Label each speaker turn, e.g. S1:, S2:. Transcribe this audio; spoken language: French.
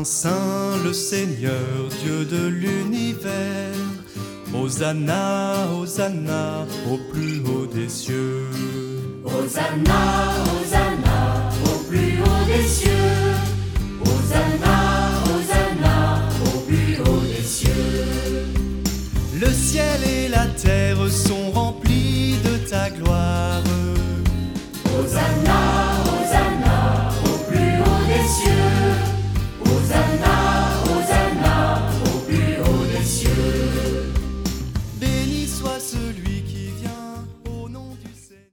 S1: saint le Seigneur, Dieu de l'univers. Hosanna, Hosanna, au plus haut des cieux.
S2: Hosanna, Hosanna, au plus haut des cieux.